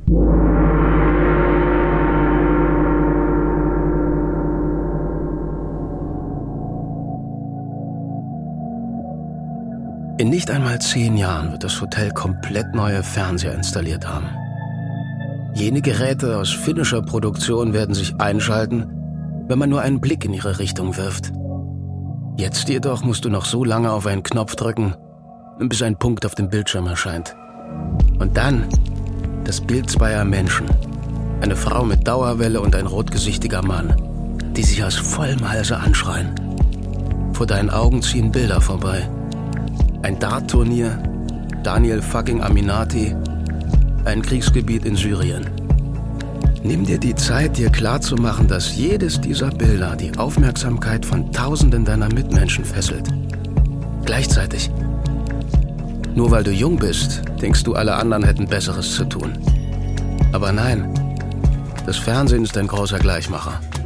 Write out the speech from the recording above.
In nicht einmal 10 Jahren wird das Hotel komplett neue Fernseher installiert haben. Jene Geräte aus finnischer Produktion werden sich einschalten, wenn man nur einen Blick in ihre Richtung wirft. Jetzt jedoch musst du noch so lange auf einen Knopf drücken, bis ein Punkt auf dem Bildschirm erscheint. Und dann das Bild zweier Menschen. Eine Frau mit Dauerwelle und ein rotgesichtiger Mann, die sich aus vollem Halse anschreien. Vor deinen Augen ziehen Bilder vorbei. Ein Dart-Turnier, Daniel fucking Aminati, ein Kriegsgebiet in Syrien. Nimm dir die Zeit, dir klarzumachen, dass jedes dieser Bilder die Aufmerksamkeit von Tausenden deiner Mitmenschen fesselt. Gleichzeitig. Nur weil du jung bist, denkst du, alle anderen hätten Besseres zu tun. Aber nein, das Fernsehen ist ein großer Gleichmacher.